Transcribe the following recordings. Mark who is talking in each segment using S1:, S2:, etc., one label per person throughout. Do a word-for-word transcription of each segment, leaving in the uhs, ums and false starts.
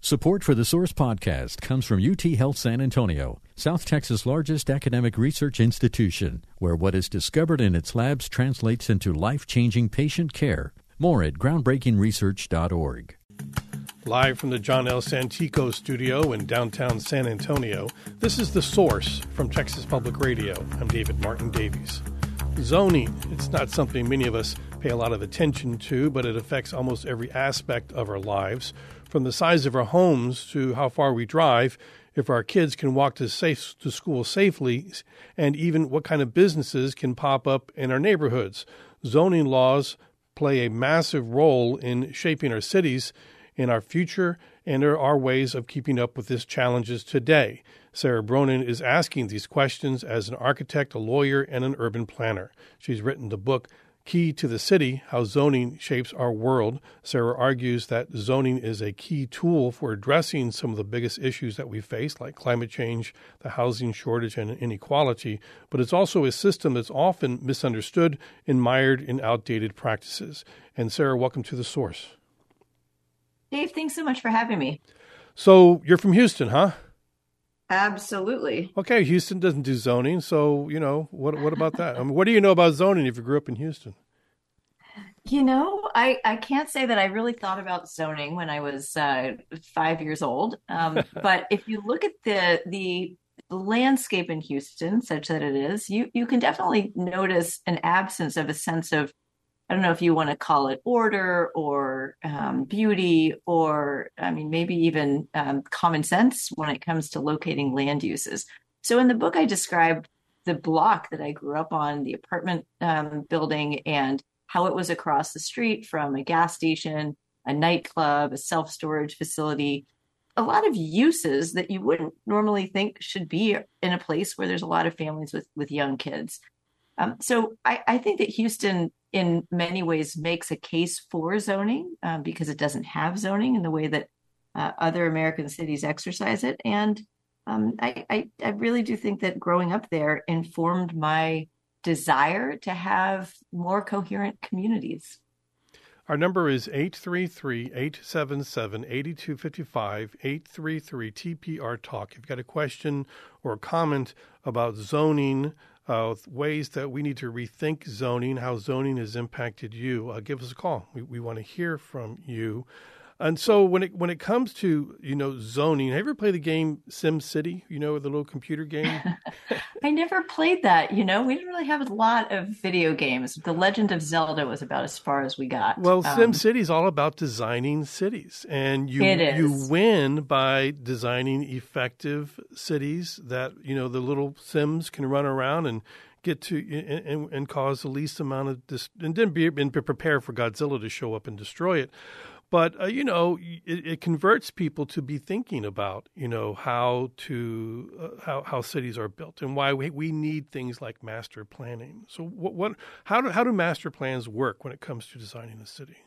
S1: Support for the Source podcast comes from U T Health San Antonio, South Texas' largest academic research institution, where what is discovered in its labs translates into life-changing patient care. More at groundbreaking research dot org.
S2: Live from the John L. Santico studio in downtown San Antonio, this is The Source from Texas Public Radio. I'm David Martin Davies. Zoning, it's not something many of us pay a lot of attention to, but it affects almost every aspect of our lives, from the size of our homes to how far we drive, if our kids can walk to safe to school safely, and even what kind of businesses can pop up in our neighborhoods. Zoning laws play a massive role in shaping our cities, in our future, and there are ways of keeping up with these challenges today. Sarah Bronin is asking these questions as an architect, a lawyer, and an urban planner. She's written the book Key to the City, How Zoning Shapes Our World. Sarah argues that zoning is a key tool for addressing some of the biggest issues that we face, like climate change, the housing shortage, and inequality, but it's also a system that's often misunderstood and mired in outdated practices. And Sarah, welcome to The Source.
S3: Dave, thanks so much for having me.
S2: So you're from Houston, huh?
S3: Absolutely.
S2: Okay, Houston doesn't do zoning, so, you know, what what about that? I mean, what do you know about zoning if you grew up in Houston?
S3: You know, I, I can't say that I really thought about zoning when I was uh, five years old. Um, but if you look at the the landscape in Houston, such that it is, you, you can definitely notice an absence of a sense of, I don't know if you want to call it order or um, beauty or, I mean, maybe even um, common sense when it comes to locating land uses. So in the book, I described the block that I grew up on, the apartment um, building, and how it was across the street from a gas station, a nightclub, a self-storage facility, a lot of uses that you wouldn't normally think should be in a place where there's a lot of families with, with young kids. Um, so I, I think that Houston, in many ways, makes a case for zoning um, because it doesn't have zoning in the way that uh, other American cities exercise it. And um, I, I, I really do think that growing up there informed my desire to have more coherent communities.
S2: Our number is eight three three, eight seven seven, eight two five five, eight three three T P R Talk. If you've got a question or a comment about zoning, Uh, ways that we need to rethink zoning, how zoning has impacted you, uh, give us a call. We, we want to hear from you. And so when it when it comes to, you know, zoning, have you ever played the game Sim City, you know, the little computer game?
S3: I never played that. You know, we didn't really have a lot of video games. The Legend of Zelda was about as far as we got.
S2: Well,
S3: um,
S2: Sim City is all about designing cities. And you
S3: It is.
S2: you win by designing effective cities that, you know, the little Sims can run around and get to and, and, and cause the least amount of dis- and then be and prepare for Godzilla to show up and destroy it. But, uh, you know, it, it converts people to be thinking about, you know, how to uh, how, how cities are built and why we, we need things like master planning. So what, what how do how do master plans work when it comes to designing a city?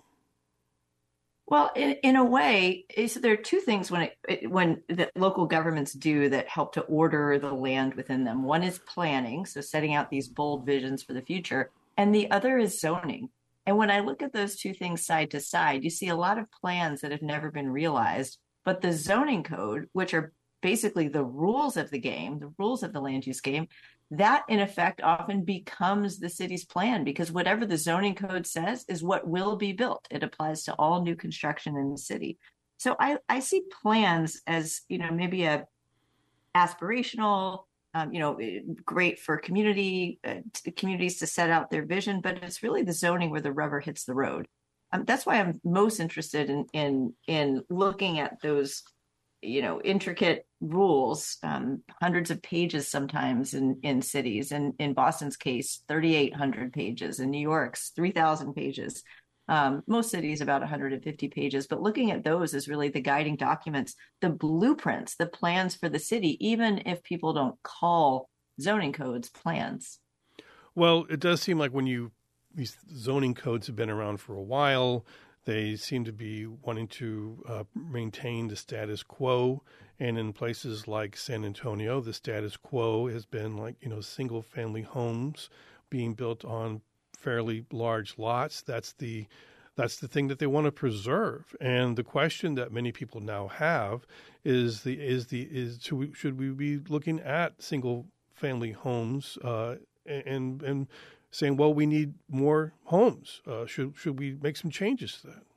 S3: Well, in, in a way, is there are two things when it, it when the local governments do that help to order the land within them. One is planning, so setting out these bold visions for the future, and the other is zoning. And when I look at those two things side to side, you see a lot of plans that have never been realized, but the zoning code, which are basically the rules of the game, the rules of the land use game, that in effect often becomes the city's plan, because whatever the zoning code says is what will be built. It applies to all new construction in the city. So I, I see plans as, you know, maybe a aspirational, um, you know, great for community uh, t- communities to set out their vision, but it's really the zoning where the rubber hits the road. Um, that's why I'm most interested in in in looking at those, you know, intricate rules, um, hundreds of pages sometimes in, in cities. And in Boston's case, thirty-eight hundred pages. In New York's, three thousand pages. Um, most cities about one hundred fifty pages. But looking at those is really the guiding documents, the blueprints, the plans for the city, even if people don't call zoning codes plans.
S2: Well, it does seem like when you these zoning codes have been around for a while, they seem to be wanting to uh, maintain the status quo. And in places like San Antonio, the status quo has been like, you know, single family homes being built on fairly large lots. That's the that's the thing that they want to preserve. And the question that many people now have is the is the is should we, should we be looking at single family homes uh, and and saying, well, we need more homes. Uh, should should we make some changes to that?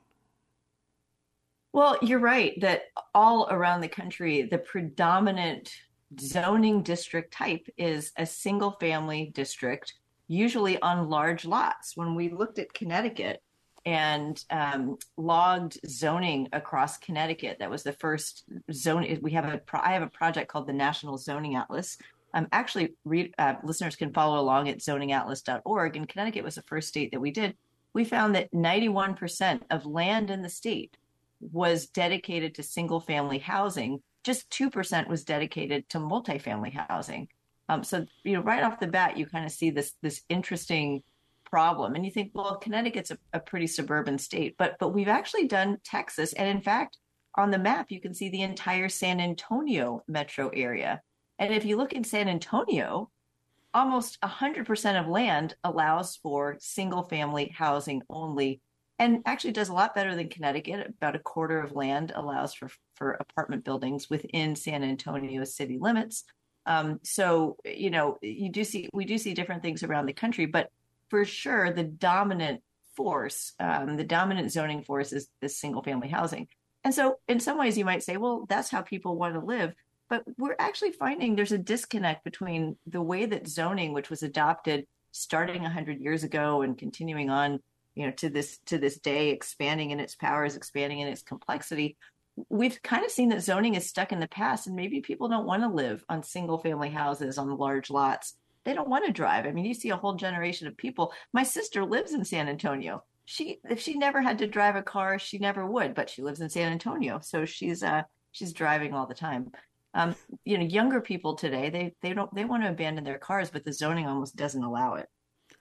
S3: Well, you're right that all around the country, the predominant zoning district type is a single family district, usually on large lots. When we looked at Connecticut and um, logged zoning across Connecticut, that was the first zone. We have a pro- I have a project called the National Zoning Atlas. Um, actually, read, uh, listeners can follow along at zoning atlas dot org. And Connecticut was the first state that we did. We found that ninety-one percent of land in the state was dedicated to single family housing. Just two percent was dedicated to multifamily housing. Um, so, you know, right off the bat, you kind of see this this interesting problem. And you think, well, Connecticut's a, a pretty suburban state, but but we've actually done Texas. And in fact, on the map, you can see the entire San Antonio metro area. And if you look in San Antonio, almost one hundred percent of land allows for single family housing only, and actually does a lot better than Connecticut. About a quarter of land allows for, for apartment buildings within San Antonio city limits. Um, so, you know, you do see, we do see different things around the country, but for sure, the dominant force, um, the dominant zoning force is this single family housing. And so in some ways you might say, well, that's how people want to live. But we're actually finding there's a disconnect between the way that zoning, which was adopted starting one hundred years ago and continuing on, you know, to this to this day, expanding in its powers, expanding in its complexity. We've kind of seen that zoning is stuck in the past, and maybe people don't want to live on single family houses on large lots. They don't want to drive. I mean, you see a whole generation of people. My sister lives in San Antonio. She, if she never had to drive a car, she never would, but she lives in San Antonio. So she's uh, she's driving all the time. Um, you know, younger people today, they they don't they want to abandon their cars, but the zoning almost doesn't allow it.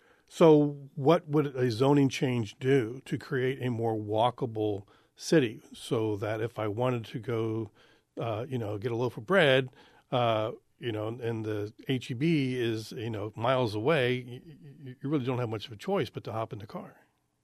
S2: So what would a zoning change do to create a more walkable city so that if I wanted to go, uh, you know, get a loaf of bread, uh, you know, and the H E B is, you know, miles away, you, you really don't have much of a choice but to hop in the car.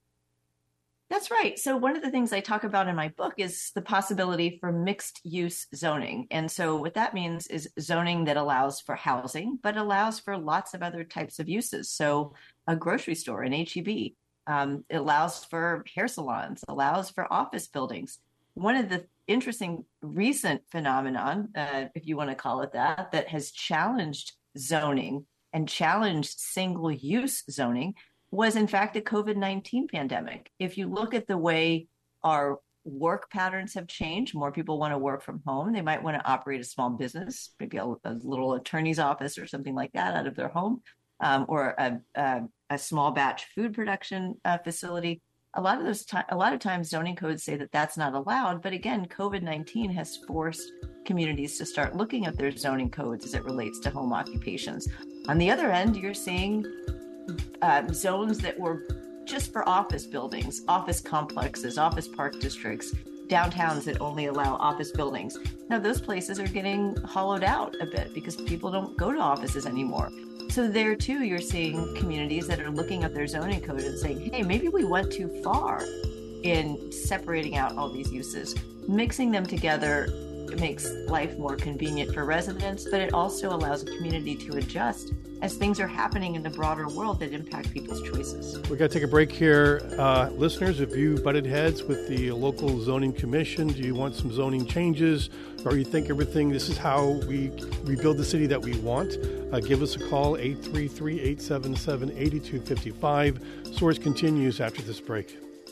S3: That's right. So one of the things I talk about in my book is the possibility for mixed use zoning. And so what that means is zoning that allows for housing, but allows for lots of other types of uses. So a grocery store, an H E B, um, it allows for hair salons, allows for office buildings. One of the interesting recent phenomenon, uh, if you want to call it that, that has challenged zoning and challenged single use zoning was in fact the COVID nineteen pandemic. If you look at the way our work patterns have changed, more people want to work from home. They might want to operate a small business, maybe a, a little attorney's office or something like that out of their home, um, or a, a, a small batch food production uh, facility. A lot of those, t- a lot of times zoning codes say that that's not allowed. But again, COVID nineteen has forced communities to start looking at their zoning codes as it relates to home occupations. On the other end, you're seeing Uh, zones that were just for office buildings, office complexes, office park districts, downtowns that only allow office buildings. Now, those places are getting hollowed out a bit because people don't go to offices anymore. So there, too, you're seeing communities that are looking at their zoning code and saying, hey, maybe we went too far in separating out all these uses. Mixing them together makes life more convenient for residents, but it also allows a community to adjust as things are happening in the broader world that impact people's choices.
S2: We've got to take a break here. Uh, listeners, if you butted heads with the local zoning commission, do you want some zoning changes, or you think everything, this is how we rebuild the city that we want? Uh, give us a call, eight three three, eight seven seven, eight two five five. Source continues after this break.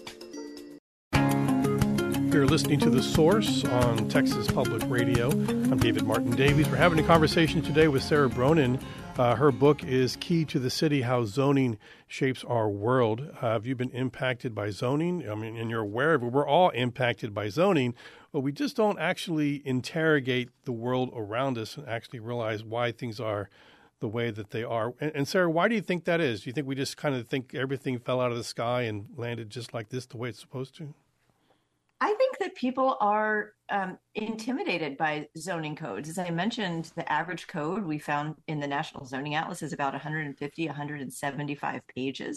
S2: You're listening to The Source on Texas Public Radio. I'm David Martin Davies. We're having a conversation today with Sarah Bronin. Uh, her book is Key to the City, How Zoning Shapes Our World. Uh, have you been impacted by zoning? I mean, and you're aware of it. We're all impacted by zoning, but we just don't actually interrogate the world around us and actually realize why things are the way that they are. And, and Sarah, why do you think that is? Do you think we just kind of think everything fell out of the sky and landed just like this the way it's supposed to?
S3: I think that people are um, intimidated by zoning codes. As I mentioned, the average code we found in the National Zoning Atlas is about one hundred fifty, one hundred seventy-five pages.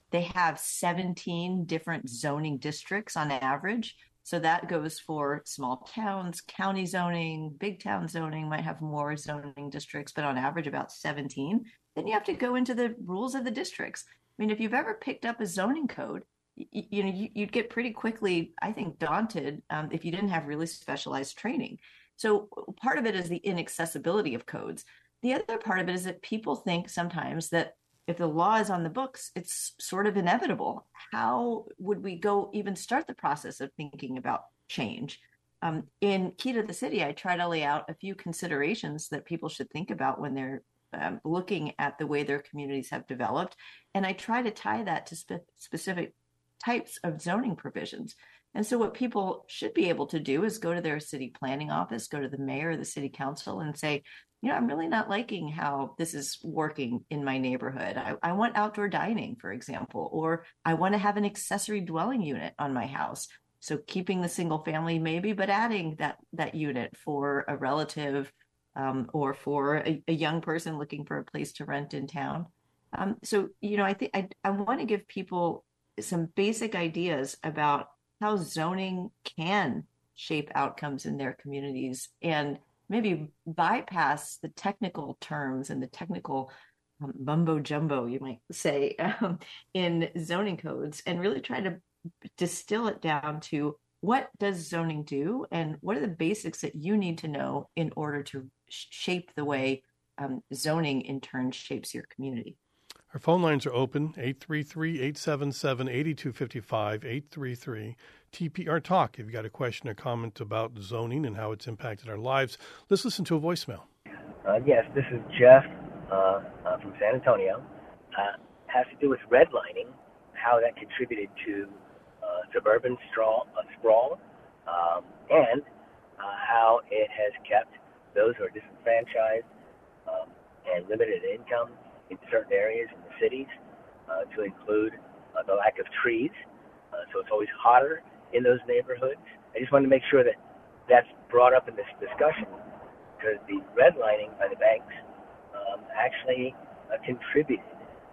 S3: They have seventeen different zoning districts on average. So that goes for small towns, county zoning, big town zoning might have more zoning districts, but on average about seventeen. Then you have to go into the rules of the districts. I mean, if you've ever picked up a zoning code, you, you know, you, you'd get pretty quickly, I think, daunted um, if you didn't have really specialized training. So part of it is the inaccessibility of codes. The other part of it is that people think sometimes that if the law is on the books, it's sort of inevitable. How would we go even start the process of thinking about change? Um, in Key to the City, I try to lay out a few considerations that people should think about when they're um, looking at the way their communities have developed. And I try to tie that to spe- specific types of zoning provisions. And so what people should be able to do is go to their city planning office, go to the mayor or the city council and say, you know, I'm really not liking how this is working in my neighborhood. I, I want outdoor dining, for example, or I want to have an accessory dwelling unit on my house. So keeping the single family maybe, but adding that that unit for a relative um, or for a, a young person looking for a place to rent in town. Um, so, you know, I think I, I want to give people some basic ideas about how zoning can shape outcomes in their communities and maybe bypass the technical terms and the technical um, mumbo jumbo, you might say, um, in zoning codes, and really try to distill it down to what does zoning do and what are the basics that you need to know in order to sh- shape the way um, zoning in turn shapes your community.
S2: Our phone lines are open, eight three three, eight seven seven, eight two five five, eight three three T P R Talk. If you've got a question or comment about zoning and how it's impacted our lives, let's listen to a voicemail.
S4: Uh, yes, this is Jeff uh, uh, from San Antonio. Uh, has to do with redlining, how that contributed to uh, suburban sprawl, uh, sprawl um, and uh, how it has kept those who are disenfranchised um, and limited income in certain areas in the cities, uh, to include uh, the lack of trees. Uh, so it's always hotter in those neighborhoods. I just wanted to make sure that that's brought up in this discussion, because the redlining by the banks um, actually uh, contributed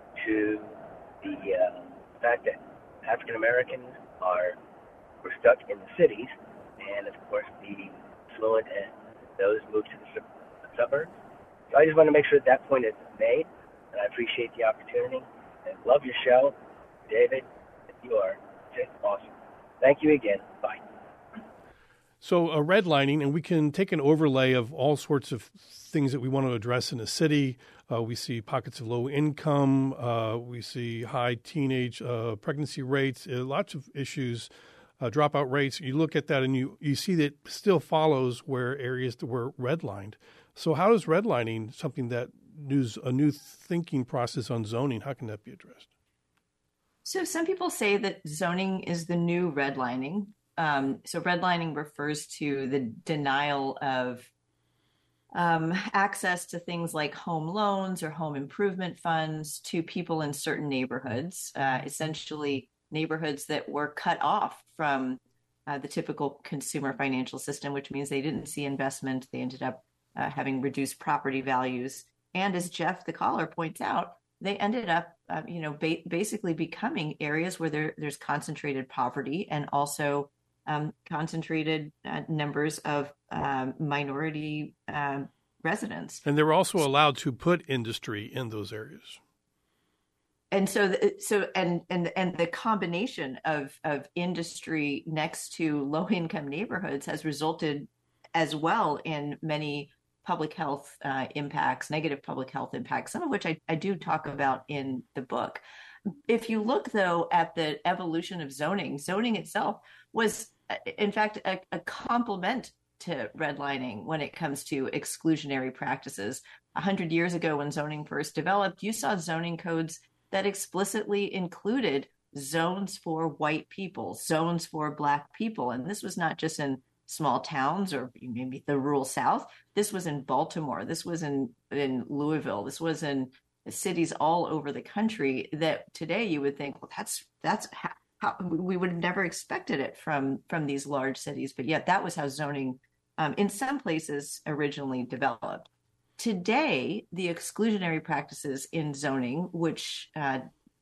S4: to the uh, fact that African Americans are were stuck in the cities, and of course the affluent and those moved to the sub- suburbs. So I just want to make sure that that point is made. And I appreciate the opportunity and love your show. David, you are just awesome. Thank you again. Bye.
S2: So uh, redlining, and we can take an overlay of all sorts of things that we want to address in a city. Uh, we see pockets of low income. Uh, we see high teenage uh, pregnancy rates, uh, lots of issues, uh, dropout rates. You look at that and you, you see that it still follows where areas that were redlined. So how is redlining something that news a new thinking process on zoning? How can that be addressed?
S3: So some people say that zoning is the new redlining. Um, so redlining refers to the denial of um, access to things like home loans or home improvement funds to people in certain neighborhoods, uh, essentially neighborhoods that were cut off from uh, the typical consumer financial system, which means they didn't see investment. They ended up uh, having reduced property values. And as Jeff, the caller, points out, they ended up, uh, you know, ba- basically becoming areas where there, there's concentrated poverty and also um, concentrated uh, numbers of um, minority um, residents.
S2: And they were also allowed to put industry in those areas.
S3: And so, the, so, and and and the combination of of industry next to low income neighborhoods has resulted, as well, in many public health uh, impacts, negative public health impacts, some of which I, I do talk about in the book. If you look, though, at the evolution of zoning, zoning itself was, in fact, a, a complement to redlining when it comes to exclusionary practices. A hundred years ago, when zoning first developed, you saw zoning codes that explicitly included zones for white people, zones for Black people. And this was not just in small towns or maybe the rural South. This was in Baltimore. This was in, in Louisville. This was in cities all over the country that today you would think, well, that's that's how, how we would have never expected it from, from these large cities. But yet that was how zoning um, in some places originally developed. Today, the exclusionary practices in zoning, which uh,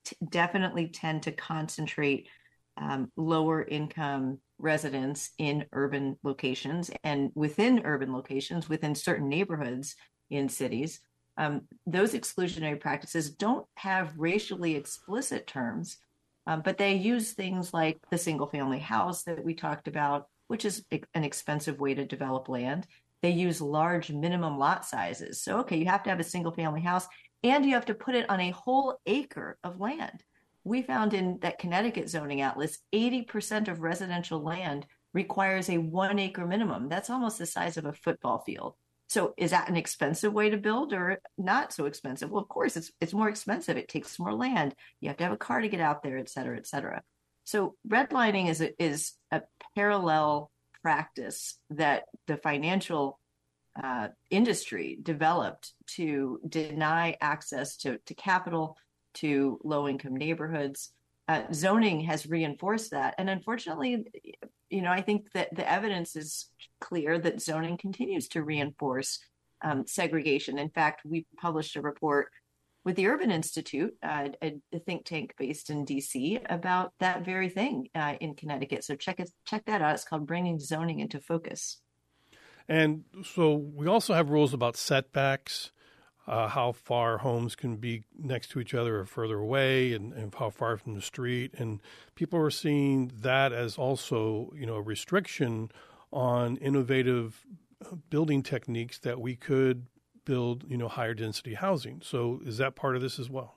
S3: t- definitely tend to concentrate um, lower income residents in urban locations, and within urban locations, within certain neighborhoods in cities. Um, those exclusionary practices don't have racially explicit terms, um, but they use things like the single family house that we talked about, which is an expensive way to develop land. They use large minimum lot sizes. So, okay, you have to have a single family house and you have to put it on a whole acre of land. We found in that Connecticut zoning atlas, eighty percent of residential land requires a one acre minimum. That's almost the size of a football field. So is that an expensive way to build or not so expensive? Well, of course, it's it's more expensive. It takes more land. You have to have a car to get out there, et cetera, et cetera. So redlining is a, is a parallel practice that the financial uh, industry developed to deny access to, to capital, to low-income neighborhoods. Uh, zoning has reinforced that. And unfortunately, you know, I think that the evidence is clear that zoning continues to reinforce um, segregation. In fact, we published a report with the Urban Institute, uh, a, a think tank based in D C, about that very thing uh, in Connecticut. So check it, check that out. It's called Bringing Zoning into Focus.
S2: And so we also have rules about setbacks, uh, how far homes can be next to each other or further away, and, and how far from the street. And people are seeing that as also, you know, a restriction on innovative building techniques that we could build, you know, higher density housing. So is that part of this as well?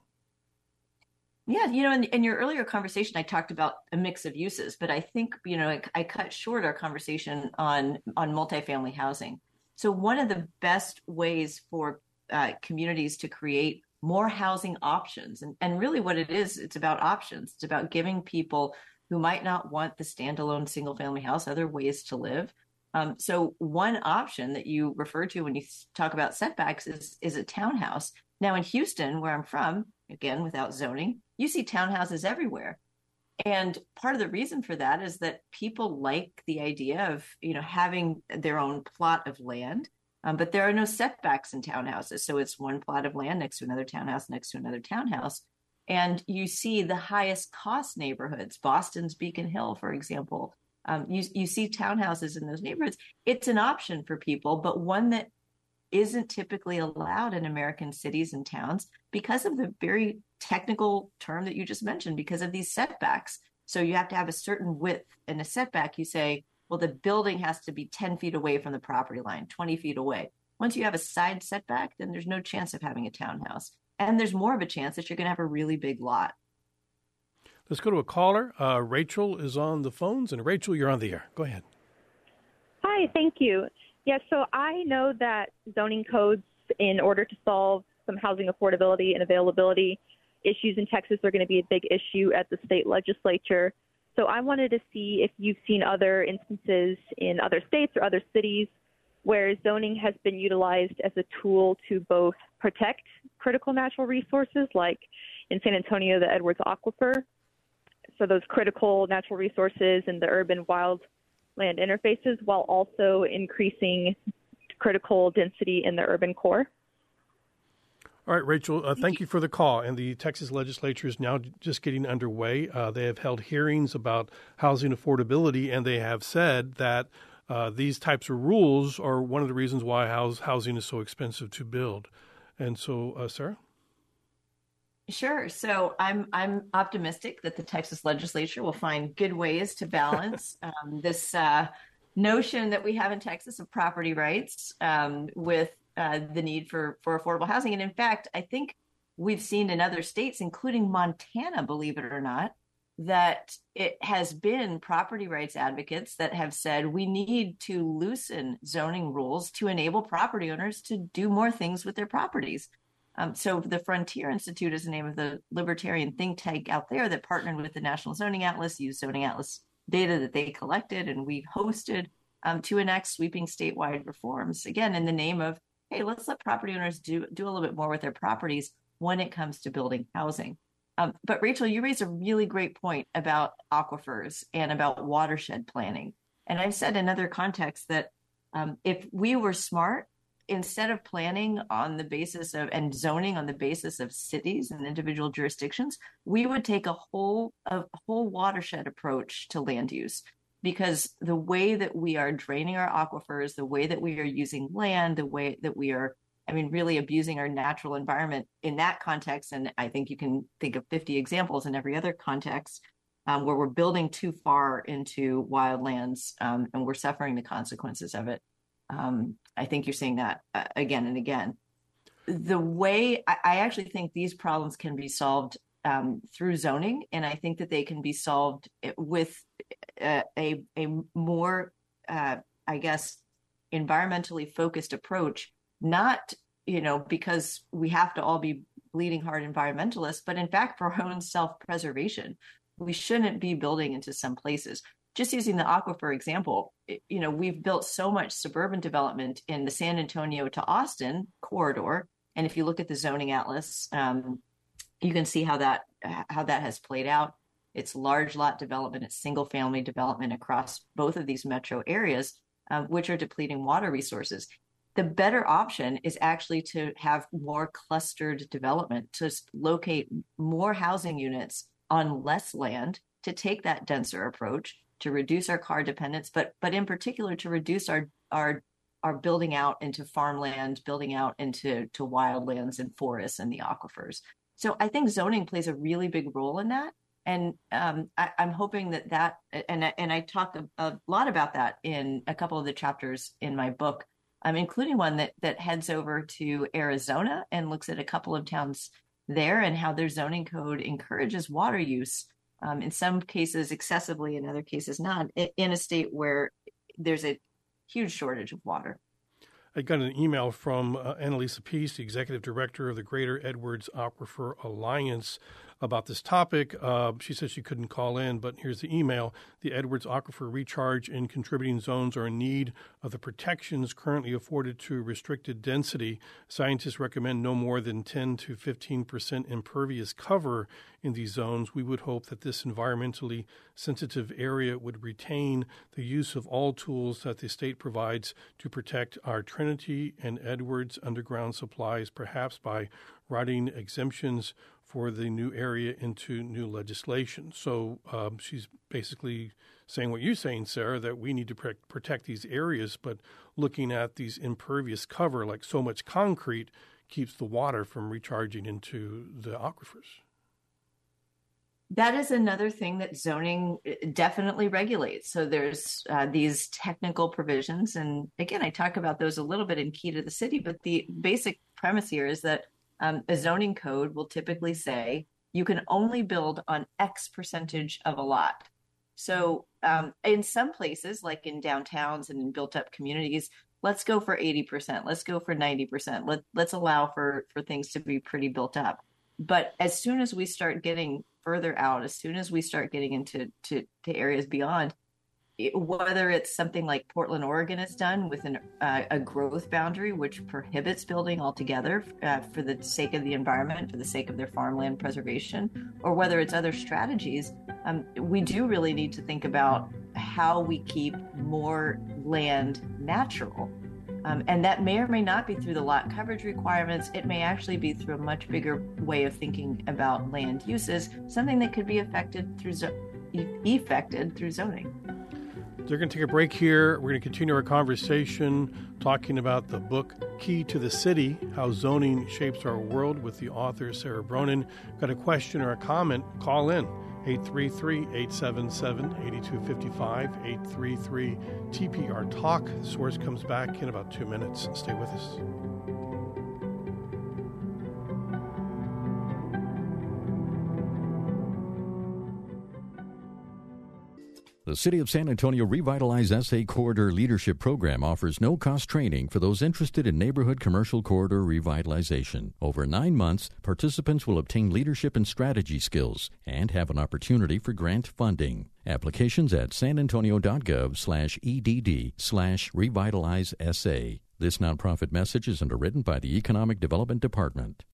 S3: Yeah, you know, in, in your earlier conversation, I talked about a mix of uses, but I think, you know, I, I cut short our conversation on on multifamily housing. So one of the best ways for uh, communities to create more housing options, and, and really what it is, it's about options. It's about giving people who might not want the standalone single family house other ways to live. Um, so one option that you refer to when you talk about setbacks is, is a townhouse. Now in Houston, where I'm from, again, without zoning, you see townhouses everywhere. And part of the reason for that is that people like the idea of, you know, having their own plot of land, um, but there are no setbacks in townhouses. So it's one plot of land next to another townhouse, next to another townhouse. And you see the highest cost neighborhoods, Boston's Beacon Hill, for example. Um, you, you see townhouses in those neighborhoods. It's an option for people, but one that isn't typically allowed in American cities and towns because of the very technical term that you just mentioned, because of these setbacks. So you have to have a certain width, and a setback, you say, well, the building has to be ten feet away from the property line, twenty feet away. Once you have a side setback, then there's no chance of having a townhouse. And there's more of a chance that you're going to have a really big lot.
S2: Let's go to a caller. Uh, Rachel is on the phones, and Rachel, you're on the air. Go ahead.
S5: Hi, thank you. Yes, yeah, so I know that zoning codes, in order to solve some housing affordability and availability issues in Texas, are going to be a big issue at the state legislature. So I wanted to see if you've seen other instances in other states or other cities where zoning has been utilized as a tool to both protect critical natural resources, like in San Antonio, the Edwards Aquifer, so those critical natural resources and the urban wild land interfaces, while also increasing critical density in the urban core.
S2: All right, Rachel, uh, thank you for the call. And the Texas legislature is now just getting underway. Uh, they have held hearings about housing affordability, and they have said that uh, these types of rules are one of the reasons why house, housing is so expensive to build. And so, uh, Sarah?
S3: Sure. So I'm I'm optimistic that the Texas legislature will find good ways to balance um, this uh, notion that we have in Texas of property rights um, with uh, the need for, for affordable housing. And in fact, I think we've seen in other states, including Montana, believe it or not, that it has been property rights advocates that have said we need to loosen zoning rules to enable property owners to do more things with their properties. Um, so the Frontier Institute is the name of the libertarian think tank out there that partnered with the National Zoning Atlas, used Zoning Atlas data that they collected and we hosted um, to enact sweeping statewide reforms, again, in the name of, hey, let's let property owners do, do a little bit more with their properties when it comes to building housing. Um, but Rachel, you raise a really great point about aquifers and about watershed planning. And I've said in other contexts that um, if we were smart, instead of planning on the basis of and zoning on the basis of cities and individual jurisdictions, we would take a whole a whole watershed approach to land use, because the way that we are draining our aquifers, the way that we are using land, the way that we are, I mean, really abusing our natural environment in that context, and I think you can think of fifty examples in every other context, um, where we're building too far into wildlands, um, and we're suffering the consequences of it. Um, I think you're seeing that uh, again and again. The way I, I actually think these problems can be solved um, through zoning, and I think that they can be solved with a a, a more, uh, I guess, environmentally focused approach. Not, you know, because we have to all be bleeding heart environmentalists, but in fact, for our own self-preservation. We shouldn't be building into some places. Just using the aquifer example, you know, we've built so much suburban development in the San Antonio to Austin corridor. And if you look at the zoning atlas, um, you can see how that how that has played out. It's large lot development, it's single family development across both of these metro areas, uh, which are depleting water resources. The better option is actually to have more clustered development, to locate more housing units on less land, to take that denser approach, to reduce our car dependence, but but in particular to reduce our our our building out into farmland, building out into to wildlands and forests and the aquifers. So I think zoning plays a really big role in that, and um, I, I'm hoping that that and and I talk a, a lot about that in a couple of the chapters in my book, um, including one that that heads over to Arizona and looks at a couple of towns there and how their zoning code encourages water use, um, in some cases excessively, in other cases not, in a state where there's a huge shortage of water.
S2: I got an email from uh, Annalisa Peace, the executive director of the Greater Edwards Aquifer Alliance, about this topic. Uh, she said she couldn't call in, but here's the email. The Edwards Aquifer recharge and contributing zones are in need of the protections currently afforded to restricted density. Scientists recommend no more than ten to fifteen percent impervious cover in these zones. We would hope that this environmentally sensitive area would retain the use of all tools that the state provides to protect our Trinity and Edwards underground supplies, perhaps by writing exemptions for the new area into new legislation. So um, she's basically saying what you're saying, Sarah, that we need to pre- protect these areas, but looking at these impervious cover, like so much concrete, keeps the water from recharging into the aquifers.
S3: That is another thing that zoning definitely regulates. So there's uh, these technical provisions. And again, I talk about those a little bit in Key to the City, but the basic premise here is that um, a zoning code will typically say you can only build on X percentage of a lot. So um, in some places, like in downtowns and in built up communities, let's go for eighty percent. Let's go for ninety percent. Let, let's allow for, for things to be pretty built up. But as soon as we start getting further out, as soon as we start getting into to, to areas beyond, it, whether it's something like Portland, Oregon has done with an, uh, a growth boundary, which prohibits building altogether uh, for the sake of the environment, for the sake of their farmland preservation, or whether it's other strategies, um, we do really need to think about how we keep more land natural. Um, and that may or may not be through the lot coverage requirements. It may actually be through a much bigger way of thinking about land uses, something that could be affected through zo- effected through zoning.
S2: They're going to take a break here. We're going to continue our conversation talking about the book Key to the City, How Zoning Shapes Our World, with the author Sarah Bronin. Got a question or a comment? Call in. eight three three, eight seven seven, eight two five five, eight three three T P R Talk. The Source comes back in about two minutes. Stay with us.
S1: The City of San Antonio Revitalize S A Corridor Leadership Program offers no-cost training for those interested in neighborhood commercial corridor revitalization. Over nine months, participants will obtain leadership and strategy skills and have an opportunity for grant funding. Applications at sanantonio.gov slash EDD slash revitalize SA. This nonprofit message is underwritten by the Economic Development Department.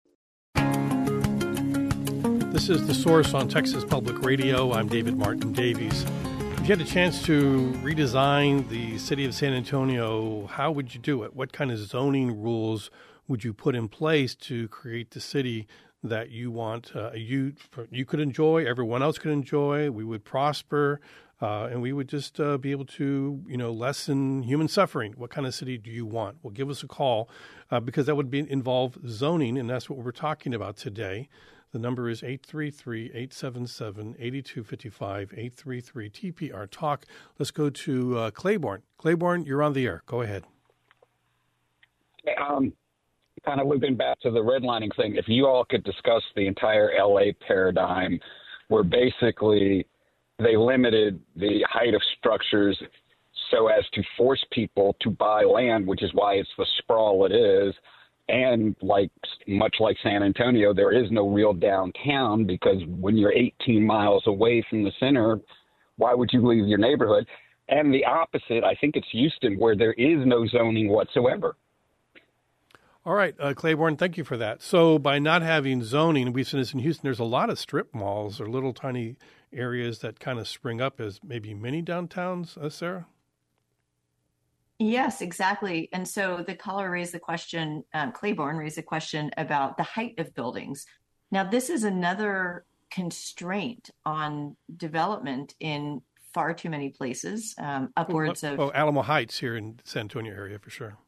S2: This is The Source on Texas Public Radio. I'm David Martin Davies. If you had a chance to redesign the city of San Antonio, how would you do it? What kind of zoning rules would you put in place to create the city that you want, uh, you you could enjoy, everyone else could enjoy, we would prosper, uh, and we would just uh, be able to, you know, lessen human suffering? What kind of city do you want? Well, give us a call uh, because that would be involve zoning, and that's what we're talking about today. The number is eight three three, eight seven seven, eight two five five, eight three three T P R Talk. Let's go to uh, Claiborne. Claiborne, you're on the air. Go ahead.
S6: Um, kind of looping back to the redlining thing, if you all could discuss the entire L A paradigm where basically they limited the height of structures so as to force people to buy land, which is why it's the sprawl it is. And like much like San Antonio, there is no real downtown because when you're eighteen miles away from the center, why would you leave your neighborhood? And the opposite, I think it's Houston, where there is no zoning whatsoever.
S2: All right, uh, Claiborne, thank you for that. So by not having zoning, we've seen this in Houston, there's a lot of strip malls or little tiny areas that kind of spring up as maybe mini downtowns, uh, Sarah?
S3: Yes, exactly. And so the caller raised the question, um, Claiborne raised the question about the height of buildings. Now, this is another constraint on development in far too many places, um, upwards
S2: oh,
S3: of...
S2: Oh, Alamo Heights here in the San Antonio area, for sure.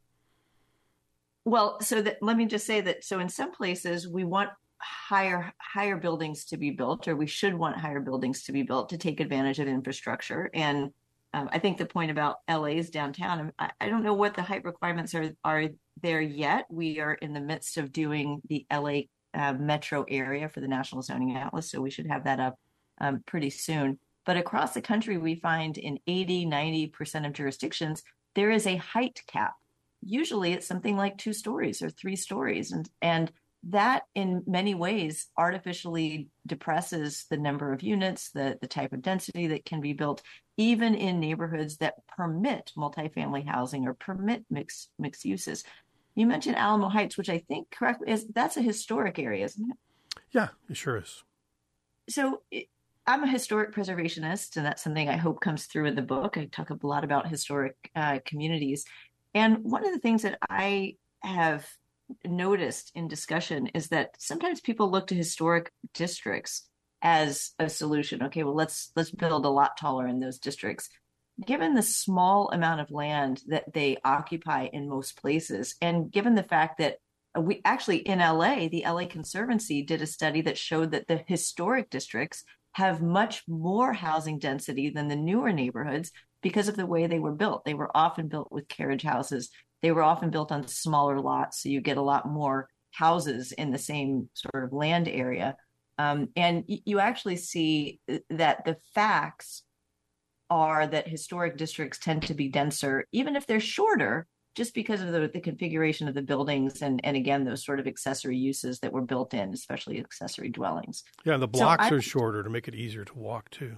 S3: Well, so that, let me just say that, so in some places, we want higher higher buildings to be built, or we should want higher buildings to be built to take advantage of infrastructure. And Um, I think the point about L A's downtown, I, I don't know what the height requirements are, are there yet. We are in the midst of doing the L A uh, metro area for the National Zoning Atlas, so we should have that up um, pretty soon. But across the country, we find in eighty, ninety percent of jurisdictions, there is a height cap. Usually it's something like two stories or three stories. And, and that in many ways artificially depresses the number of units, the, the type of density that can be built, even in neighborhoods that permit multifamily housing or permit mixed mixed uses. You mentioned Alamo Heights, which I think correctly is that's a historic area, isn't it?
S2: Yeah, it sure is.
S3: So it, I'm a historic preservationist, and that's something I hope comes through in the book. I talk a lot about historic uh, communities. And one of the things that I have noticed in discussion is that sometimes people look to historic districts as a solution. Okay, well, let's let's build a lot taller in those districts. Given the small amount of land that they occupy in most places, and given the fact that we actually in L A, the L A Conservancy did a study that showed that the historic districts have much more housing density than the newer neighborhoods because of the way they were built. They were often built with carriage houses. They were often built on smaller lots, so you get a lot more houses in the same sort of land area. Um, and you actually see that the facts are that historic districts tend to be denser, even if they're shorter, just because of the, the configuration of the buildings and, and again, those sort of accessory uses that were built in, especially accessory dwellings.
S2: Yeah, the blocks
S3: so I,
S2: are shorter to make it easier to walk too.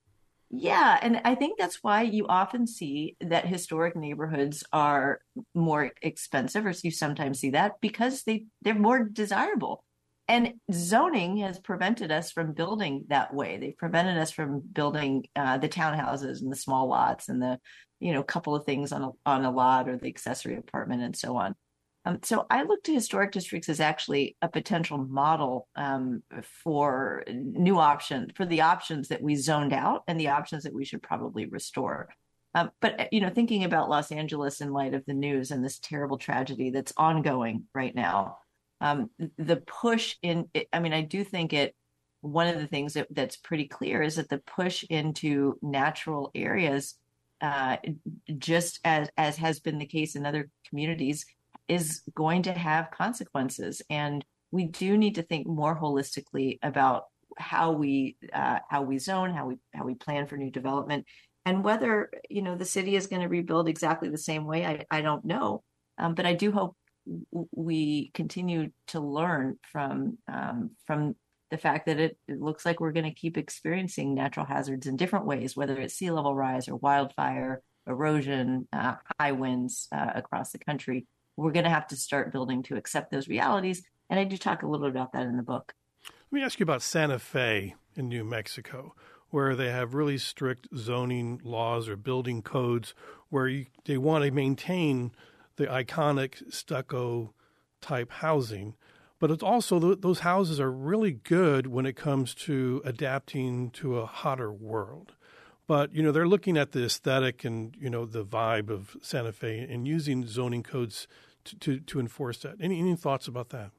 S3: Yeah, and I think that's why you often see that historic neighborhoods are more expensive, or you sometimes see that because they, they're more desirable. And zoning has prevented us from building that way. They've prevented us from building uh, the townhouses and the small lots and the, you know, couple of things on a, on a lot or the accessory apartment and so on. Um, so I look to historic districts as actually a potential model um, for new options, for the options that we zoned out and the options that we should probably restore. Um, but, you know, thinking about Los Angeles in light of the news and this terrible tragedy that's ongoing right now, um, the push in, I mean, I do think it, one of the things that, that's pretty clear is that the push into natural areas, uh, just as, as has been the case in other communities, is going to have consequences. And we do need to think more holistically about how we uh, how we zone, how we how we plan for new development, and whether, you know, the city is going to rebuild exactly the same way. I, I don't know, um, but I do hope w- we continue to learn from um, from the fact that it, it looks like we're going to keep experiencing natural hazards in different ways, whether it's sea level rise or wildfire, erosion, uh, high winds uh, across the country. We're going to have to start building to accept those realities. And I do talk a little bit about that in the book.
S2: Let me ask you about Santa Fe in New Mexico. where they have really strict zoning laws or building codes where you, they want to maintain the iconic stucco type housing. But it's also th- those houses are really good when it comes to adapting to a hotter world. But, you know, they're looking at the aesthetic and, you know, the vibe of Santa Fe and using zoning codes to, to, to enforce that. Any, any thoughts about that?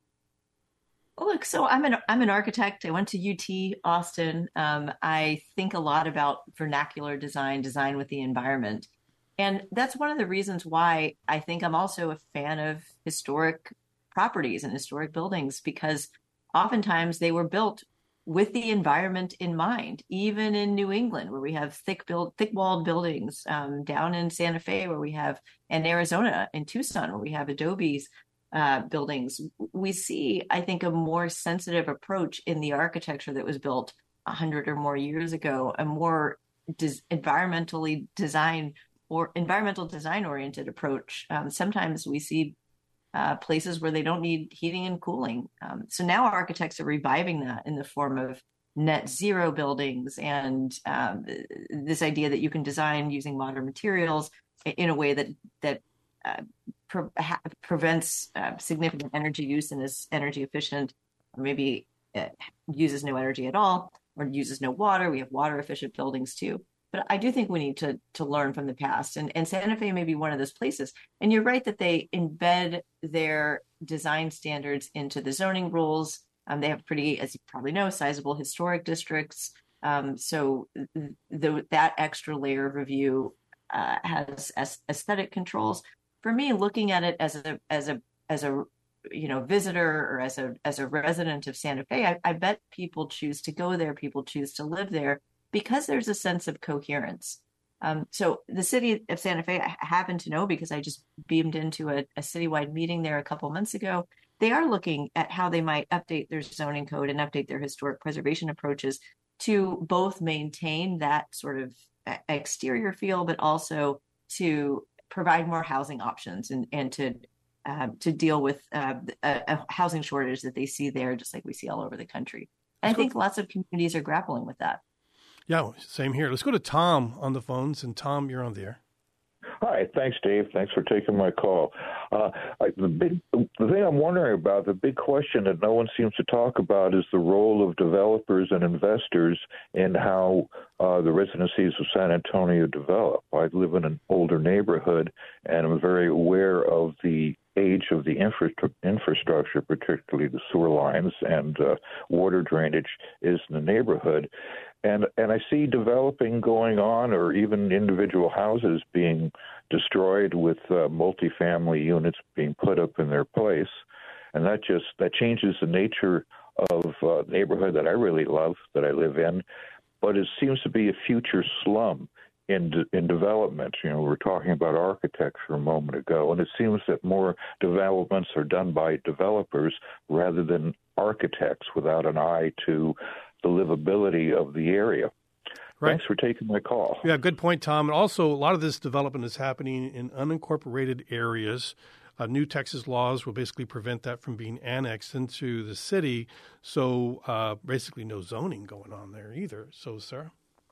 S3: Well, look, so I'm an I'm an architect. I went to U T Austin. Um, I think a lot about vernacular design, design with the environment. And that's one of the reasons why I think I'm also a fan of historic properties and historic buildings, because oftentimes they were built with the environment in mind. Even in New England, where we have thick build, thick walled buildings, um, down in Santa Fe, where we have, and Arizona, in Tucson, where we have Adobe's uh, buildings, we see, I think, a more sensitive approach in the architecture that was built a hundred or more years ago, a more des- environmentally design or environmental design oriented approach. Um, sometimes we see Uh, places where they don't need heating and cooling. Um, so now architects are reviving that in the form of net zero buildings and um, this idea that you can design using modern materials in a way that that uh, pre- ha- prevents uh, significant energy use and is energy efficient, or maybe it uses no energy at all, or uses no water. We have water efficient buildings too. But I do think we need to to learn from the past, and, and Santa Fe may be one of those places. And you're right that they embed their design standards into the zoning rules. Um, they have pretty, as you probably know, sizable historic districts. Um, so the, that extra layer of review uh, has aesthetic controls. For me, looking at it as a as a as a you know visitor or as a as a resident of Santa Fe, I, I bet people choose to go there. People choose to live there, because there's a sense of coherence. Um, so the city of Santa Fe, I happen to know because I just beamed into a, a citywide meeting there a couple months ago. They are looking at how they might update their zoning code and update their historic preservation approaches to both maintain that sort of exterior feel, but also to provide more housing options and, and to uh, to deal with uh, a, a housing shortage that they see there, just like we see all over the country. And I think lots of communities are grappling with that.
S2: Yeah, same here. Let's go to Tom on the phones. And Tom, you're on the air.
S7: Hi, thanks, Dave. Thanks for taking my call. Uh, I, the big, the thing I'm wondering about, the big question that no one seems to talk about, is the role of developers and investors in how uh, the residencies of San Antonio develop. I live in an older neighborhood, and I'm very aware of the age of the infra- infrastructure, particularly the sewer lines and uh, water drainage is in the neighborhood. And and I see developing going on, or even individual houses being destroyed with uh, multifamily units being put up in their place. And that just that changes the nature of uh, neighborhood that I really love, that I live in. But it seems to be a future slum in de- in development. You know, we were talking about architecture a moment ago, and it seems that more developments are done by developers rather than architects without an eye to the livability of the area. Right. Thanks for taking my call.
S2: Yeah, good point, Tom. And also, a lot of this development is happening in unincorporated areas. Uh, new Texas laws will basically prevent that from being annexed into the city. So uh, basically no zoning going on there either. So, Sarah?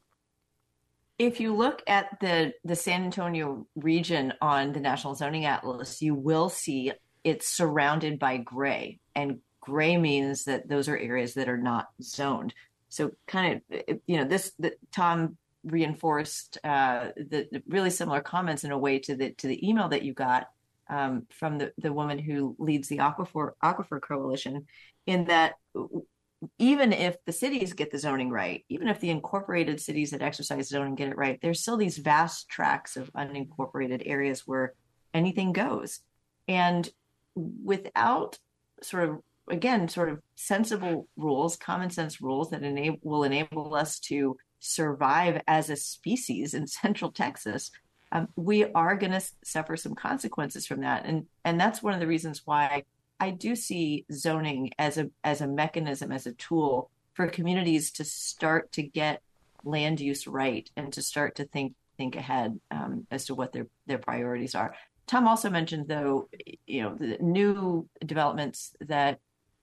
S3: If you look at the, the San Antonio region on the National Zoning Atlas, you will see it's surrounded by gray. And gray means that those are areas that are not zoned. So kind of, you know, this, the, Tom reinforced uh, the, the really similar comments in a way to the to the email that you got um, from the, the woman who leads the Aquifer, Aquifer Coalition, in that even if the cities get the zoning right, even if the incorporated cities that exercise zoning get it right, there's still these vast tracts of unincorporated areas where anything goes. And without sort of, again, sort of sensible rules, common sense rules that enable, will enable us to survive as a species in Central Texas, um, we are going to suffer some consequences from that. And and that's one of the reasons why I do see zoning as a as a mechanism, as a tool for communities to start to get land use right and to start to think think ahead um, as to what their their priorities are. Tom also mentioned, though, you know, the new developments that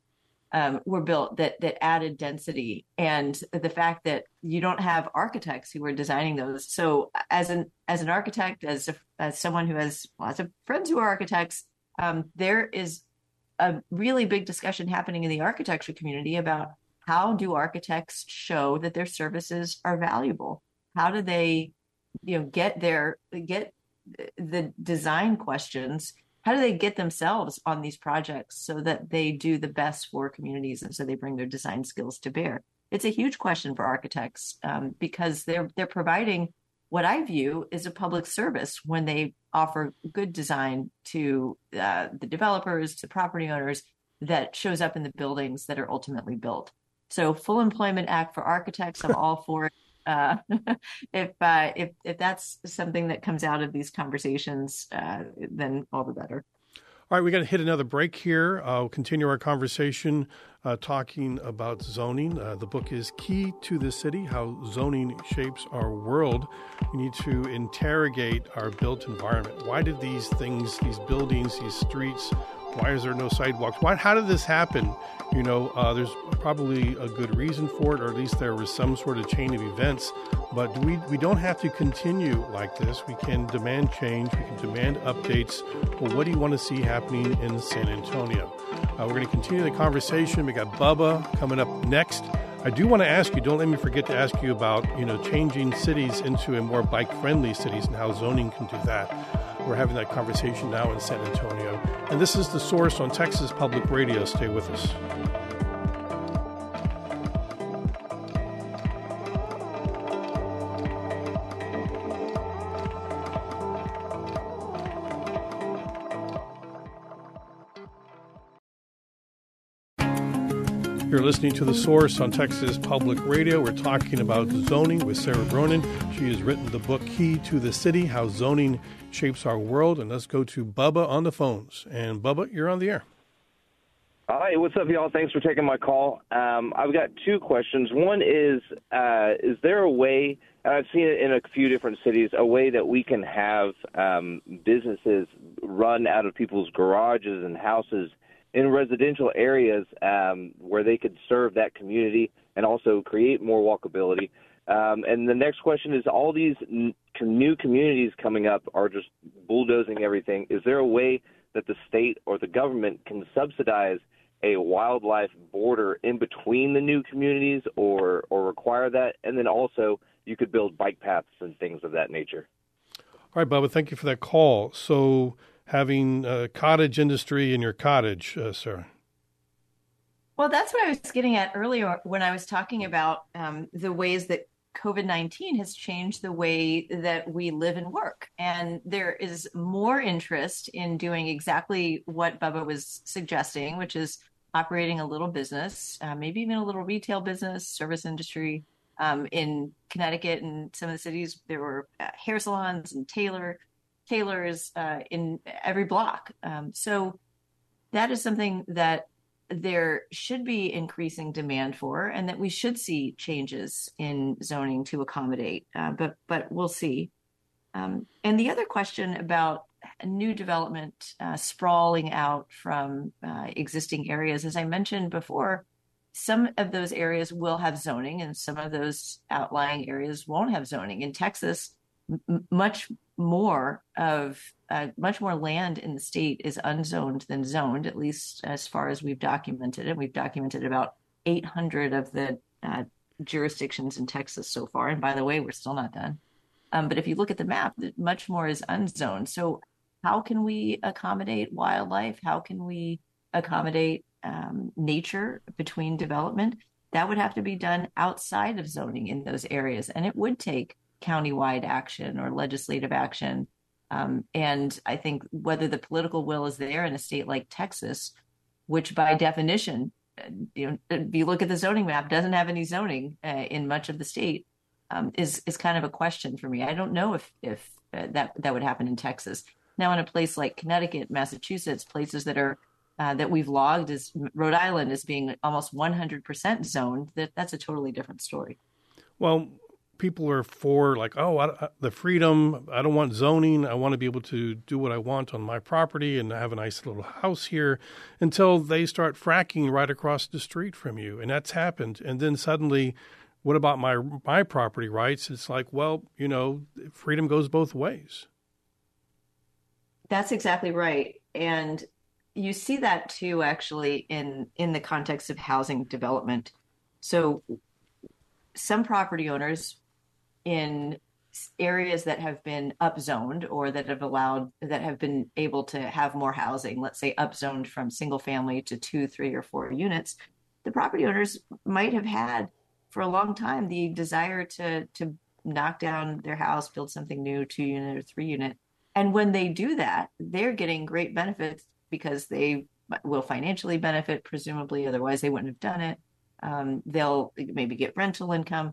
S3: um, were built that that added density, and the fact that you don't have architects who are designing those. So as an as an architect, as a, as someone who has lots of friends who are architects, um, there is a really big discussion happening in the architecture community about how do architects show that their services are valuable? How do they, you know, get their get the design questions? How do they get themselves on these projects so that they do the best for communities, and so they bring their design skills to bear? It's a huge question for architects um, because they're they're providing what I view is a public service when they offer good design to uh, the developers, to property owners, that shows up in the buildings that are ultimately built. So, Full Employment Act for architects, I'm all for it. Uh, if uh, if if that's something that comes out of these conversations, uh, then all the better.
S2: All right, we got to hit another break here. Uh, we'll continue our conversation uh, talking about zoning. Uh, the book is Key to the City: How Zoning Shapes Our World. We need to interrogate our built environment. Why did these things, these buildings, these streets, why is there no sidewalks? Why, how did this happen? You know, uh, there's probably a good reason for it, or at least there was some sort of chain of events. But we we don't have to continue like this. We can demand change. We can demand updates. Well, what do you want to see happening in San Antonio? Uh, we're going to continue the conversation. We got Bubba coming up next. I do want to ask you, don't let me forget to ask you about, you know, changing cities into a more bike-friendly cities and how zoning can do that. We're having that conversation now in San Antonio. And this is The Source on Texas Public Radio. Stay with us. You're listening to The Source on Texas Public Radio. We're talking about zoning with Sarah Bronin. She has written the book Key to the City: How Zoning Shapes Our World. And let's go to Bubba on the phones. And Bubba, you're on the air.
S8: Hi, what's up, y'all? Thanks for taking my call. Um, I've got two questions. One is, uh, is there a way, and I've seen it in a few different cities, a way that we can have um, businesses run out of people's garages and houses in residential areas um, where they could serve that community and also create more walkability? Um, and the next question is, all these n- new communities coming up are just bulldozing everything. Is there a way that the state or the government can subsidize a wildlife border in between the new communities, or, or require that? And then also you could build bike paths and things of that nature.
S2: All right, Bubba, thank you for that call. So having a cottage industry in your cottage, uh, Sarah.
S3: Well, that's what I was getting at earlier when I was talking about um, the ways that COVID nineteen has changed the way that we live and work. And there is more interest in doing exactly what Bubba was suggesting, which is operating a little business, uh, maybe even a little retail business, service industry. Um, in Connecticut and some of the cities, there were uh, hair salons and tailor tailors uh, in every block. Um, so that is something that there should be increasing demand for, and that we should see changes in zoning to accommodate. Uh, but but we'll see. Um, and the other question about new development uh, sprawling out from uh, existing areas, as I mentioned before, some of those areas will have zoning, and some of those outlying areas won't have zoning. In Texas, m- much more of uh, much more land in the state is unzoned than zoned, at least as far as we've documented it. We've documented about eight hundred of the uh, jurisdictions in Texas so far. And by the way, we're still not done. Um, but if you look at the map, much more is unzoned. So how can we accommodate wildlife? How can we accommodate um, nature between development? That would have to be done outside of zoning in those areas. And it would take countywide action or legislative action. Um, and I think whether the political will is there in a state like Texas, which by definition, you know, if you look at the zoning map, doesn't have any zoning uh, in much of the state, um, is is kind of a question for me. I don't know if if uh, that that would happen in Texas. Now, in a place like Connecticut, Massachusetts, places that are uh, that we've logged as Rhode Island as being almost one hundred percent zoned, that that's a totally different story.
S2: Well, people are for like, oh, I, the freedom, I don't want zoning. I want to be able to do what I want on my property and have a nice little house here, until they start fracking right across the street from you. And that's happened. And then suddenly, what about my my property rights? It's like, well, you know, freedom goes both ways.
S3: That's exactly right. And you see that too, actually, in, in the context of housing development. So some property owners in areas that have been upzoned or that have allowed, that have been able to have more housing, let's say upzoned from single family to two, three, or four units, the property owners might have had for a long time the desire to, to knock down their house, build something new, two unit or three unit. And when they do that, they're getting great benefits because they will financially benefit, presumably, otherwise they wouldn't have done it. Um, they'll maybe get rental income,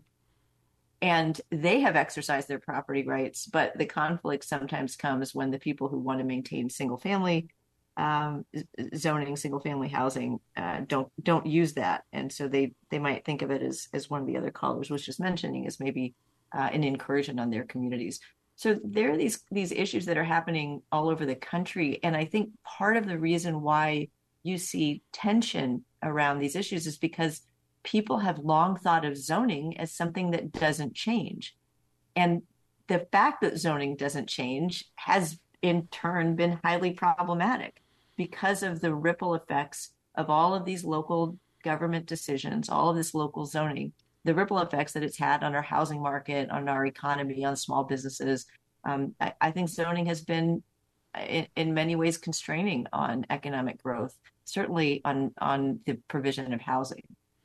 S3: and they have exercised their property rights. But the conflict sometimes comes when the people who want to maintain single family um, zoning, single family housing, uh, don't don't use that, and so they they might think of it as as one of the other callers was just mentioning, as maybe uh, an incursion on their communities. So there are these these issues that are happening all over the country, and I think part of the reason why you see tension around these issues is because people have long thought of zoning as something that doesn't change. And the fact that zoning doesn't change has in turn been highly problematic because of the ripple effects of all of these local government decisions, all of this local zoning, the ripple effects that it's had on our housing market, on our economy, on small businesses. Um, I, I think zoning has been in, in many ways constraining on economic growth, certainly on, on the provision of housing.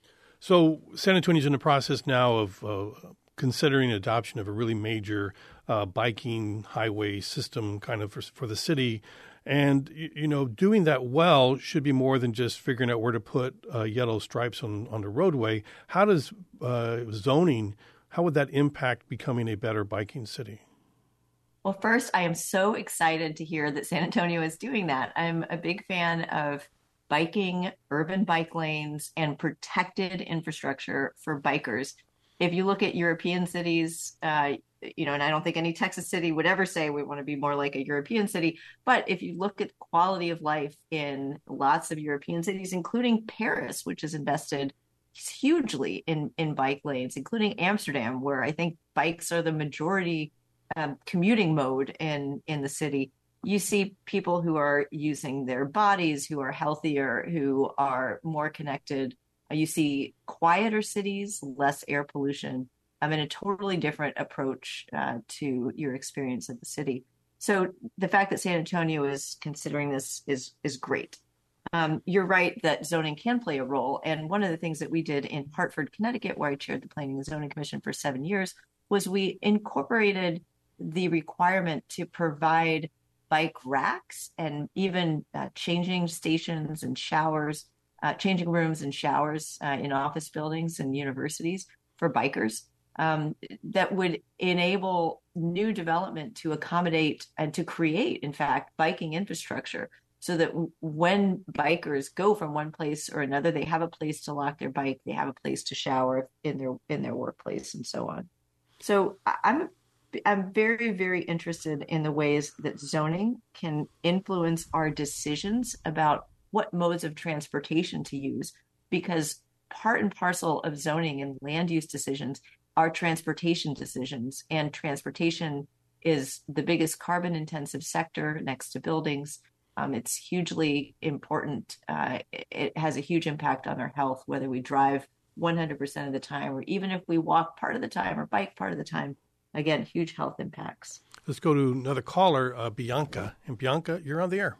S2: So San Antonio's in the process now of uh, considering adoption of a really major uh, biking highway system kind of for, for the city. And, you know, doing that well should be more than just figuring out where to put uh, yellow stripes on, on the roadway. How does uh, zoning, how would that impact becoming a better biking city?
S3: Well, first, I am so excited to hear that San Antonio is doing that. I'm a big fan of biking, urban bike lanes, and protected infrastructure for bikers. If you look at European cities, uh, you know, and I don't think any Texas city would ever say we want to be more like a European city. But if you look at the quality of life in lots of European cities, including Paris, which has invested hugely in, in bike lanes, including Amsterdam, where I think bikes are the majority um, commuting mode in, in the city, you see people who are using their bodies, who are healthier, who are more connected. You see quieter cities, less air pollution. I mean, a totally different approach uh, to your experience of the city. So the fact that San Antonio is considering this is is great. Um, you're right that zoning can play a role. And one of the things that we did in Hartford, Connecticut, where I chaired the Planning and Zoning Commission for seven years, was we incorporated the requirement to provide bike racks and even uh, changing stations and showers, uh, changing rooms and showers uh, in office buildings and universities for bikers. Um, that would enable new development to accommodate and to create, in fact, biking infrastructure so that w- when bikers go from one place or another, they have a place to lock their bike, they have a place to shower in their in their workplace and so on. So I'm I'm very, very interested in the ways that zoning can influence our decisions about what modes of transportation to use, because part and parcel of zoning and land use decisions are transportation decisions, and transportation is the biggest carbon intensive sector next to buildings. Um, it's hugely important. Uh, it has a huge impact on our health, whether we drive one hundred percent of the time, or even if we walk part of the time or bike part of the time. Again, huge health impacts.
S2: Let's go to another caller, uh, Bianca. And Bianca, you're on the air.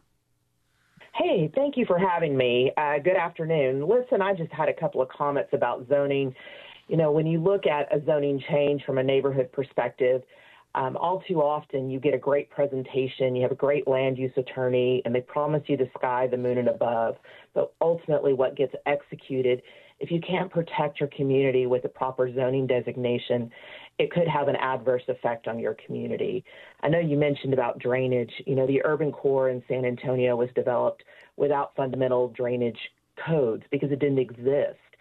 S9: Hey, thank you for having me. Uh, good afternoon. Listen, I just had a couple of comments about zoning. You know, when you look at a zoning change from a neighborhood perspective, um, all too often you get a great presentation, you have a great land use attorney, and they promise you the sky, the moon, and above. But ultimately what gets executed, if you can't protect your community with a proper zoning designation, it could have an adverse effect on your community. I know you mentioned about drainage. You know, the urban core in San Antonio was developed without fundamental drainage codes because it didn't exist.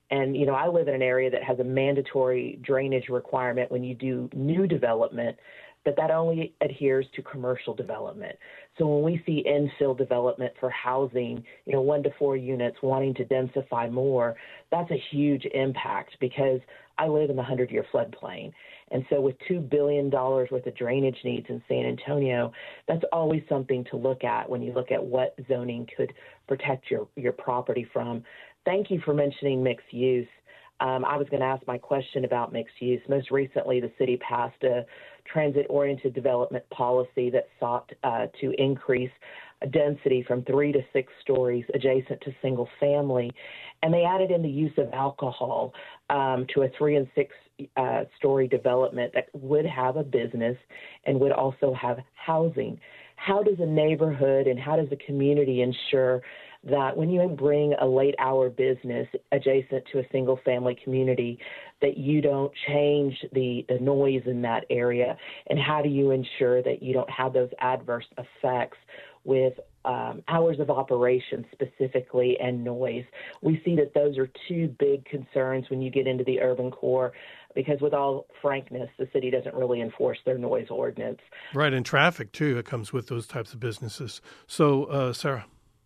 S9: And, you know, I live in an area that has a mandatory drainage requirement when you do new development, but that only adheres to commercial development. So when we see infill development for housing, you know, one to four units wanting to densify more, that's a huge impact because I live in the hundred-year floodplain. And so with two billion dollars worth of drainage needs in San Antonio, that's always something to look at when you look at what zoning could protect your, your property from. Thank you for mentioning mixed use. Um, I was going to ask my question about mixed use. Most recently, the city passed a transit-oriented development policy that sought uh, to increase density from three to six stories adjacent to single family. And they added in the use of alcohol um, to a three and six uh, story development that would have a business and would also have housing. How does a neighborhood and how does a community ensure that when you bring a late hour business adjacent to a single family community, that you don't change the, the noise in that area? And how do you ensure that you don't have those adverse effects with um, hours of operation specifically and noise? We see that those are two big concerns when you get into the urban core, because with all frankness, the city doesn't really enforce their noise ordinance.
S2: Right, and traffic, too, that comes with those types of businesses. So, uh, Sarah.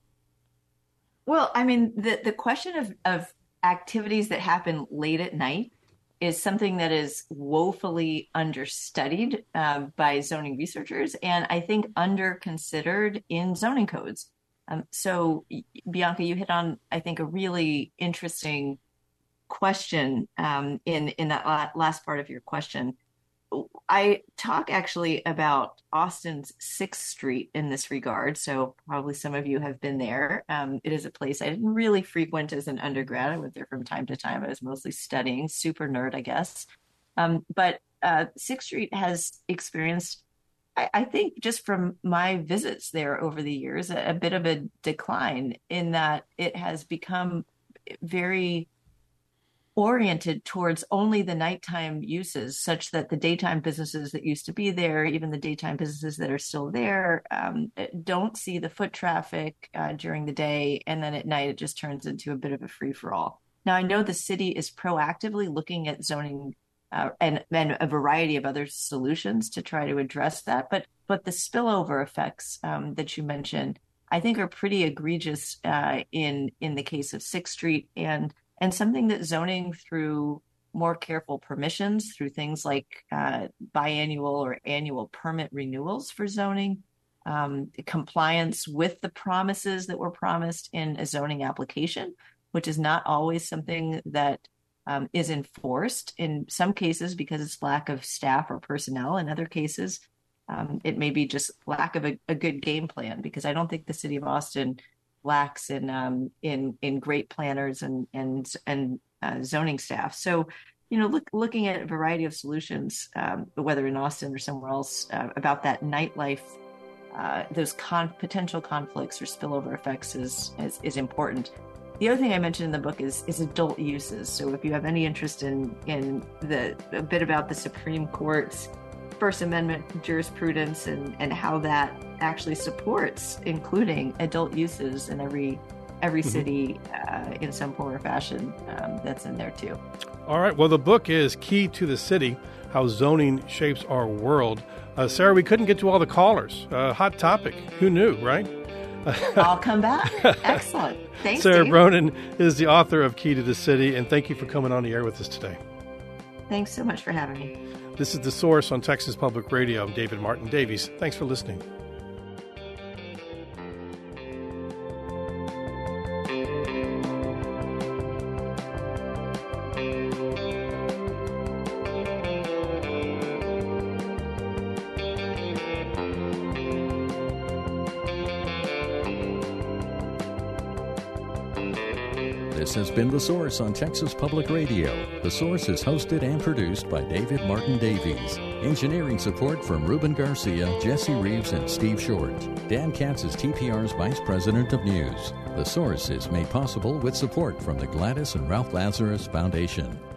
S3: Well, I mean, the, the question of, of activities that happen late at night is something that is woefully understudied uh, by zoning researchers and I think under-considered in zoning codes. Um, so, Bianca, you hit on, I think, a really interesting question um, in, in that last part of your question. I talk actually about Austin's sixth Street in this regard. So probably some of you have been there. Um, it is a place I didn't really frequent as an undergrad. I went there from time to time. I was mostly studying, super nerd, I guess. Um, but uh, sixth Street has experienced, I, I think just from my visits there over the years, a, a bit of a decline in that it has become very oriented towards only the nighttime uses, such that the daytime businesses that used to be there, even the daytime businesses that are still there, um, don't see the foot traffic uh, during the day. And then at night, it just turns into a bit of a free-for-all. Now, I know the city is proactively looking at zoning uh, and, and a variety of other solutions to try to address that. But, but the spillover effects um, that you mentioned, I think are pretty egregious uh, in, in the case of sixth Street and And something that zoning through more careful permissions, through things like uh, biannual or annual permit renewals for zoning, um, compliance with the promises that were promised in a zoning application, which is not always something that um, is enforced in some cases because it's lack of staff or personnel. In other cases, um, it may be just lack of a, a good game plan, because I don't think the city of Austin lacks in um, in in great planners and and and uh, zoning staff. So, you know, look, looking at a variety of solutions, um, whether in Austin or somewhere else, uh, about that nightlife, uh, those con- potential conflicts or spillover effects is, is is important. The other thing I mentioned in the book is is adult uses. So, if you have any interest in in the a bit about the Supreme Court's First Amendment jurisprudence and, and how that actually supports including adult uses in every every mm-hmm. city uh, in some form or fashion, um, that's in there too.
S2: All right. Well, the book is Key to the City, How Zoning Shapes Our World. Uh, Sarah, we couldn't get to all the callers. Uh, hot topic. Who knew, right?
S3: I'll come back. Excellent. Thanks,
S2: Sarah
S3: Dave.
S2: Bronin is the author of Key to the City, and thank you for coming on the air with us today.
S3: Thanks so much for having me.
S2: This is The Source on Texas Public Radio. I'm David Martin Davies. Thanks for listening.
S1: This has been The Source on Texas Public Radio. The Source is hosted and produced by David Martin Davies. Engineering support from Ruben Garcia, Jesse Reeves, and Steve Short. Dan Katz is T P R's Vice President of News. The Source is made possible with support from the Gladys and Ralph Lazarus Foundation.